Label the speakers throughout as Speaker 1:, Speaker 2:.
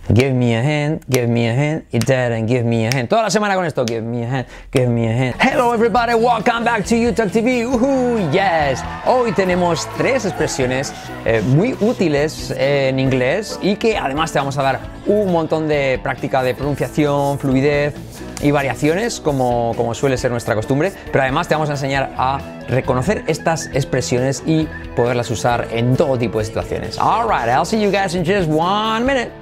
Speaker 1: Give me a hand, give me a hand, eat that and give me a hand. Toda la semana con esto, give me a hand, give me a hand. Hello everybody, welcome back to YouTube TV. Yes. Hoy tenemos tres expresiones muy útiles en inglés y que además te vamos a dar un montón de práctica de pronunciación, fluidez y variaciones como suele ser nuestra costumbre, pero además te vamos a enseñar a reconocer estas expresiones y poderlas usar en todo tipo de situaciones. Alright, I'll see you guys in just 1 minute.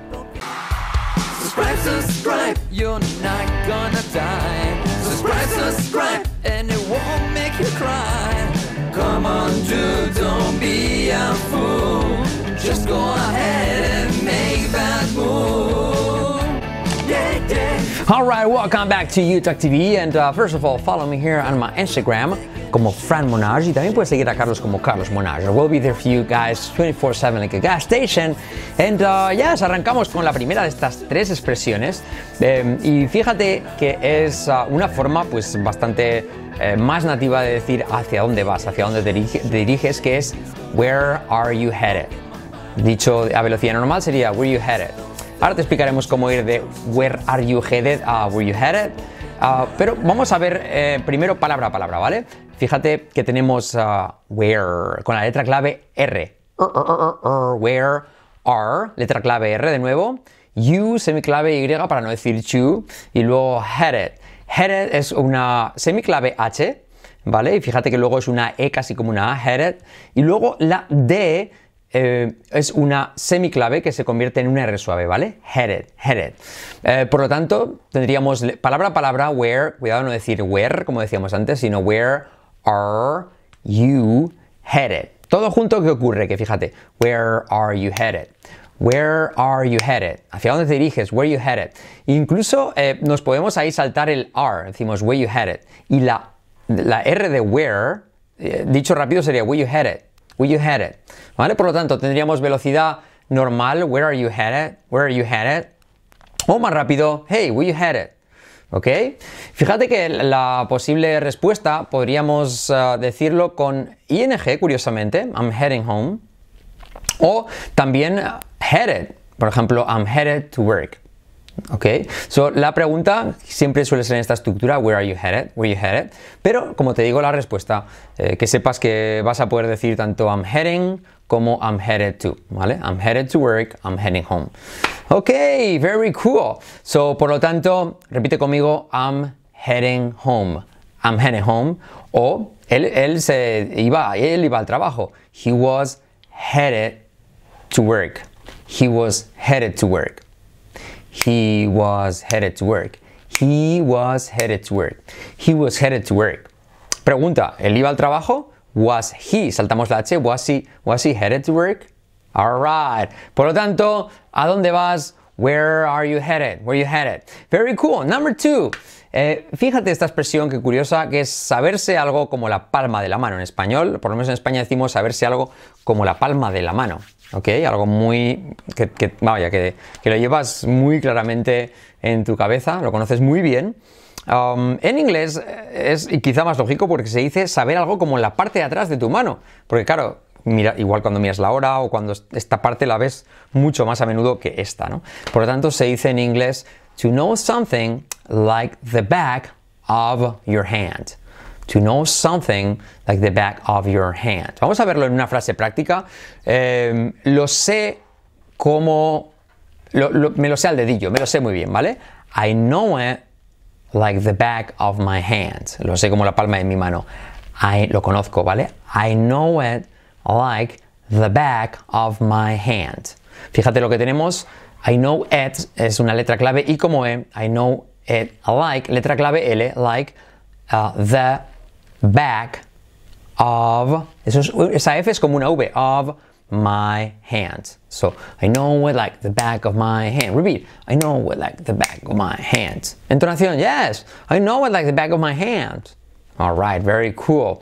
Speaker 2: Subscribe, you're not gonna die. Subscribe, and it won't make you cry. Come on, dude, don't be a fool. Just go ahead and make that move. Yeah, yeah.
Speaker 1: Alright, welcome back to YouTube TV, and first of all, follow me here on my Instagram como Fran Monage, y también puedes seguir a Carlos como Carlos Monage. We'll be there for you guys 24/7 like a gas station. And yes, arrancamos con la primera de estas tres expresiones, y fíjate que es una forma pues bastante más nativa de decir hacia dónde vas, hacia dónde te diriges, que es where are you headed. Dicho a velocidad normal sería where you headed. Ahora te explicaremos cómo ir de where are you headed a where you headed, pero vamos a ver primero palabra a palabra, ¿vale? Fíjate que tenemos where con la letra clave R. Where are, letra clave R de nuevo. You, semiclave Y para no decir you. Y luego headed. Headed es una semiclave H, ¿vale? Y fíjate que luego es una E casi como una A, headed. Y luego la D es una semiclave que se convierte en una R suave, ¿vale? Headed, headed. Por lo tanto, tendríamos palabra a palabra where, cuidado no decir where, como decíamos antes, sino where are you headed. Todo junto, ¿qué ocurre? Que fíjate, where are you headed? Where are you headed? ¿Hacia dónde te diriges? Where are you headed? Incluso nos podemos ahí saltar el are, decimos where you headed. Y la R de where, dicho rápido sería where you headed. Where you headed, ¿vale? Por lo tanto, tendríamos velocidad normal, where are you headed? Where are you headed? O más rápido, hey, where you headed? ¿Ok? Fíjate que la posible respuesta podríamos decirlo con ing, curiosamente, I'm heading home. O también headed, por ejemplo, I'm headed to work. ¿Ok? So, la pregunta siempre suele ser en esta estructura, where are you headed? Where are you headed? Pero, como te digo, la respuesta, que sepas que vas a poder decir tanto I'm heading como I'm headed to, ¿vale? I'm headed to work, I'm heading home. Ok, very cool. So, por lo tanto, repite conmigo, I'm heading home. I'm heading home. O, él iba al trabajo. He was headed to work. He was headed to work. He was headed to work. He was headed to work. He was headed to work. Pregunta, ¿él iba al trabajo? Was he? Saltamos la H. Was he headed to work? Alright. Por lo tanto, ¿a dónde vas? Where are you headed? Where are you headed? Very cool. Number 2. Fíjate esta expresión que curiosa, que es saberse algo como la palma de la mano. En español, por lo menos en España decimos saberse algo como la palma de la mano. ¿Ok? Algo muy... que lo llevas muy claramente en tu cabeza, lo conoces muy bien. En inglés es quizá más lógico porque se dice saber algo como la parte de atrás de tu mano. Porque claro, mira, igual cuando miras la hora o cuando esta parte la ves mucho más a menudo que esta, ¿no? Por lo tanto, se dice en inglés to know something like the back of your hand. To know something like the back of your hand. Vamos a verlo en una frase práctica. Lo sé como... me lo sé al dedillo, me lo sé muy bien, ¿vale? I know it like the back of my hand. Lo sé como la palma de mi mano. Lo conozco, ¿vale? I know it like the back of my hand. Fíjate lo que tenemos. I know it es una letra clave I como E. I know it like, letra clave L, like the back of, esa F es como una V, of my hand. So, I know it like the back of my hand. Repeat, I know it like the back of my hand. Entonación, yes, I know it like the back of my hand. Alright, very cool.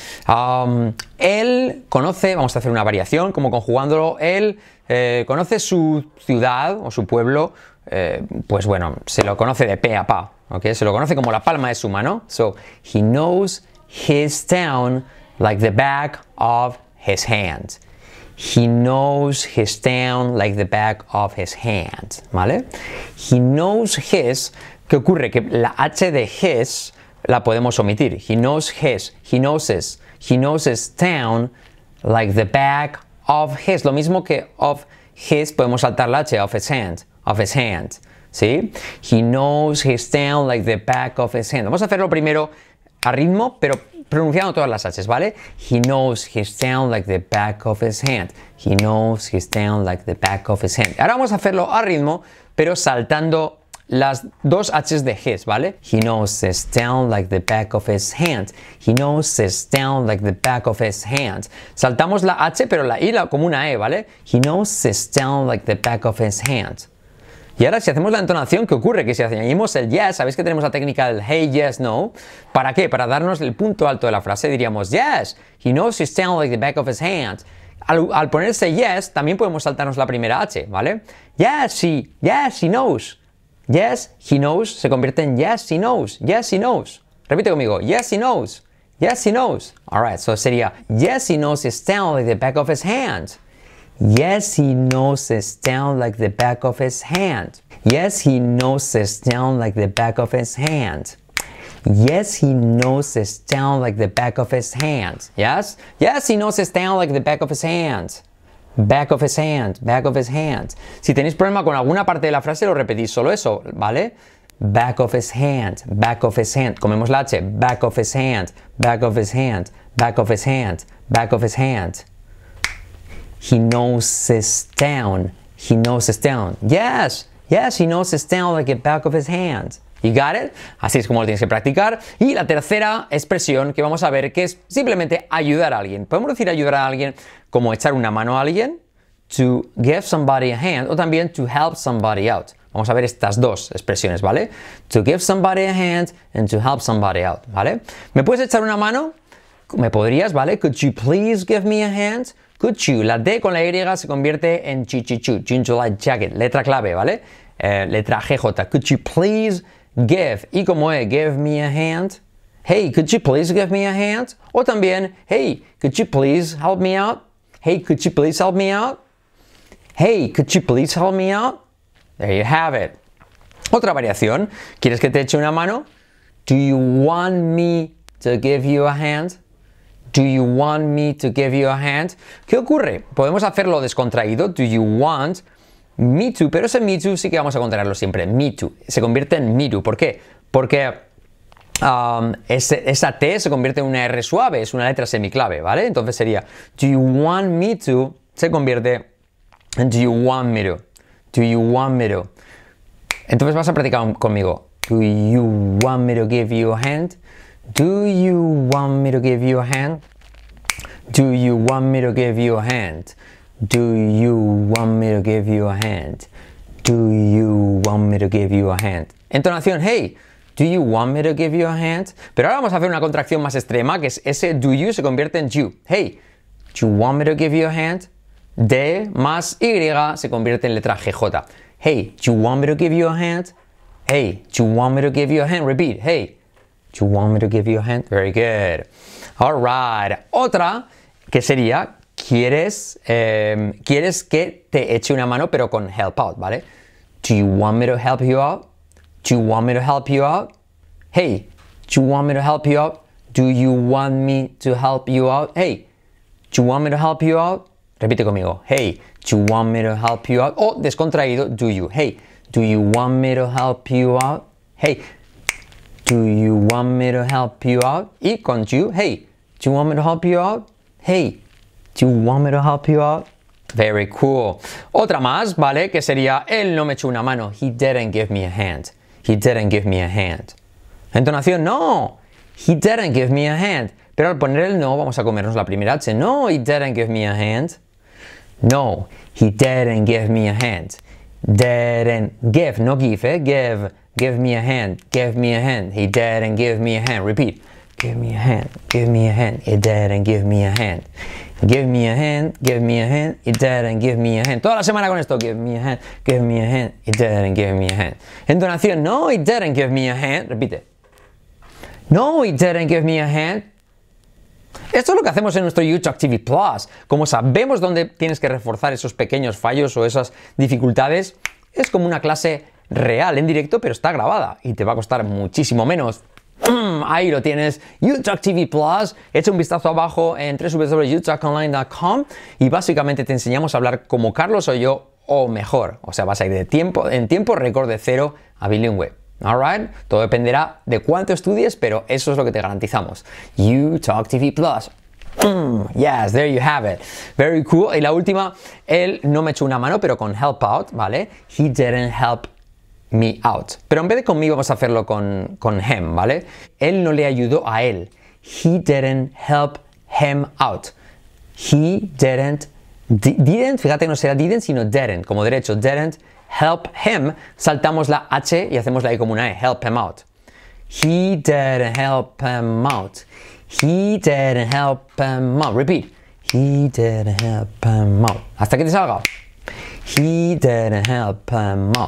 Speaker 1: Él conoce, vamos a hacer una variación, como conjugándolo, él conoce su ciudad o su pueblo, pues bueno, se lo conoce de pe a pa, ¿ok? Se lo conoce como la palma de su mano. So, he knows his town like the back of his hand. He knows his town like the back of his hand, ¿vale? He knows his, ¿qué ocurre? Que la H de his la podemos omitir. He knows his, he knows his town like the back of his. Lo mismo que of his, podemos saltar la H, of his hand, ¿sí? He knows his town like the back of his hand. Vamos a hacerlo primero a ritmo, pero pronunciando todas las H's, ¿vale? He knows his town like the back of his hand. He knows his town like the back of his hand. Ahora vamos a hacerlo a ritmo, pero saltando las dos H's de his, ¿vale? He knows his town like the back of his hand. He knows his town like the back of his hand. Saltamos la H, pero la I como una E, ¿vale? He knows his town like the back of his hand. Y ahora si hacemos la entonación, ¿qué ocurre? Que si añadimos el yes, sabéis que tenemos la técnica del hey, yes, no. ¿Para qué? Para darnos el punto alto de la frase diríamos yes, he knows his town like the back of his hand. Al ponerse yes, también podemos saltarnos la primera H, ¿vale? Yes, he knows. Yes, he knows se convierte en yes, he knows. Yes, he knows. Repite conmigo. Yes, he knows. Yes, he knows. Alright, so sería yes, he knows his town like the back of his hand. Yes, he knows his town like the back of his hand. Yes, he knows his town like the back of his hand. Yes, he knows his town like the back of his hand. Yes? Yes, he knows his town like the back of his hand. Back of his hand, back of his hand. Si tenéis problema con alguna parte de la frase, lo repetís solo eso, ¿vale? Back of his hand, back of his hand. Comemos la H. Back of his hand, back of his hand, back of his hand, back of his hand. He knows his town. He knows his town. Yes, he knows his town like the back of his hand. You got it? Así es como lo tienes que practicar. Y la tercera expresión que vamos a ver, que es simplemente ayudar a alguien. Podemos decir ayudar a alguien como echar una mano a alguien, to give somebody a hand, o también to help somebody out. Vamos a ver estas dos expresiones, ¿vale? To give somebody a hand and to help somebody out, ¿vale? ¿Me puedes echar una mano? ¿Me podrías, vale? Could you please give me a hand? Could you, la D con la Y se convierte en chichichu, chinchulite jacket, letra clave, ¿vale? Letra GJ. Could you please give, y como es, give me a hand. Hey, could you please give me a hand? O también, hey, could you please help me out? Hey, could you please help me out? Hey, could you please help me out? There you have it. Otra variación. ¿Quieres que te eche una mano? Do you want me to give you a hand? Do you want me to give you a hand? ¿Qué ocurre? Podemos hacerlo descontraído. Do you want me to? Pero ese me to sí que vamos a contraerlo siempre. Me to. Se convierte en me to. ¿Por qué? Porque esa T se convierte en una R suave. Es una letra semiclave, ¿vale? Entonces sería do you want me to? Se convierte en do you want me to? Do you want me to? Entonces vas a practicar conmigo. Do you want me to give you a hand? Do you want me to give you a hand? Do you want me to give you a hand? Do you want me to give you a hand? Do you want me to give you a hand? Entonación, hey, do you want me to give you a hand? Pero ahora vamos a hacer una contracción más extrema, que es ese do you se convierte en you. Hey, do you want me to give you a hand? D más Y se convierte en letra GJ. Hey, do you want me to give you a hand? Hey, do you want me to give you a hand? Repeat, hey, do you want me to give you a hand? Very good. All right. Otra que sería, quieres que te eche una mano, pero con help out, ¿vale? Do you want me to help you out? Do you want me to help you out? Hey, do you want me to help you out? Do you want me to help you out? Hey, do you want me to help you out? Repite conmigo. Hey, do you want me to help you out? O descontraído, do you? Hey, do you want me to help you out? Hey, do you want me to help you out? Y con you, hey, do you want me to help you out? Hey, do you want me to help you out? Very cool. Otra más, ¿vale? Que sería, él no me echó una mano. He didn't give me a hand. He didn't give me a hand. Entonación, no. He didn't give me a hand. Pero al poner el no, vamos a comernos la primera H. No, he didn't give me a hand. No, he didn't give me a hand. Didn't give, no give, give. Give me a hand, give me a hand. He didn't give me a hand. Repeat. Give me a hand, give me a hand. He didn't give me a hand. Give me a hand, give me a hand. He didn't give me a hand. Toda la semana con esto. Give me a hand, give me a hand. He didn't give me a hand. Entonación, no, he didn't give me a hand. Repite. No, he didn't give me a hand. Esto es lo que hacemos en nuestro UTalk TV Plus. Como sabemos dónde tienes que reforzar esos pequeños fallos o esas dificultades, es como una clase real en directo, pero está grabada y te va a costar muchísimo menos. Ahí lo tienes, UTalk TV Plus. Echa un vistazo abajo en www.utalkonline.com y básicamente te enseñamos a hablar como Carlos o yo o mejor. O sea, vas a ir en tiempo récord de 0 a bilingüe. Alright, todo dependerá de cuánto estudies, pero eso es lo que te garantizamos. UTalk TV Plus. Yes, there you have it. Very cool. Y la última, él no me echó una mano, pero con help out, ¿vale? He didn't help me out. Pero en vez de conmigo vamos a hacerlo con him, ¿vale? Él no le ayudó a él. He didn't help him out. He didn't, fíjate, no será didn't, sino didn't, como derecho, didn't help him. Saltamos la H y hacemos la I como una E, help him out. He didn't help him out. He didn't help him out. Repeat. He didn't help him out. Hasta que te salga. He didn't help him out.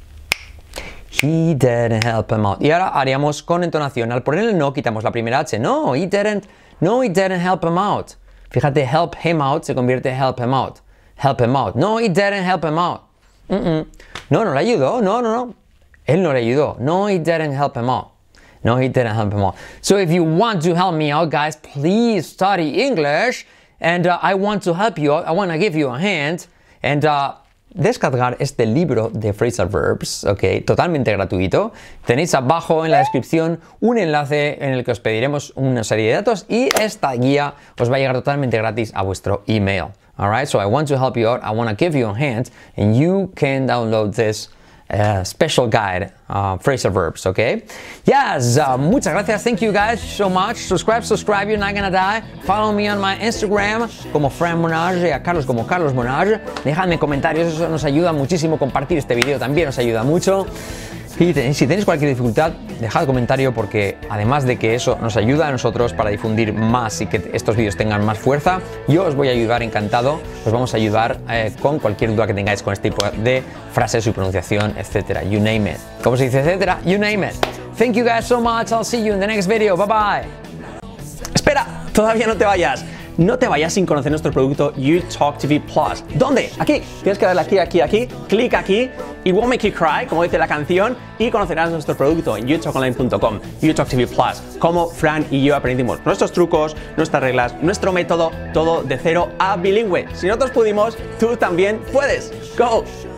Speaker 1: He didn't help him out. Y ahora haríamos con entonación. Al poner el no, quitamos la primera H. No, he didn't help him out. Fíjate, help him out se convierte en help him out. Help him out. No, he didn't help him out. No le ayudó. No. Él no le ayudó. No, he didn't help him out. No, he didn't help him out. So if you want to help me out, guys, please study English. And I want to help you out. I want to give you a hand. And descargar este libro de phrasal verbs, ok, totalmente gratuito. Tenéis abajo en la descripción un enlace en el que os pediremos una serie de datos y esta guía os va a llegar totalmente gratis a vuestro email. Alright, so I want to help you out. I want to give you a hand and you can download this special guide, phrasal verbs, okay? Yes, muchas gracias. Thank you guys so much. Subscribe, you're not gonna die. Follow me on my Instagram como Fran Monage, a Carlos como Carlos Monage. Dejadme comentarios, eso nos ayuda muchísimo. Compartir este vídeo también nos ayuda mucho. Y si tenéis cualquier dificultad, dejad comentario porque además de que eso nos ayuda a nosotros para difundir más y que estos vídeos tengan más fuerza, yo os voy a ayudar encantado, os vamos a ayudar con cualquier duda que tengáis con este tipo de frases, su pronunciación, etcétera. You name it. ¿Cómo se dice etcétera? You name it. Thank you guys so much. I'll see you in the next video. Bye bye. Espera, todavía no te vayas. No te vayas sin conocer nuestro producto UTalk TV Plus. ¿Dónde? Aquí. Tienes que darle aquí. Clic aquí. It won't make you cry, como dice la canción, y conocerás nuestro producto en utalkonline.com. UTalk TV Plus. Como Fran y yo aprendimos nuestros trucos, nuestras reglas, nuestro método, todo de 0 a bilingüe. Si nosotros pudimos, tú también puedes. Go!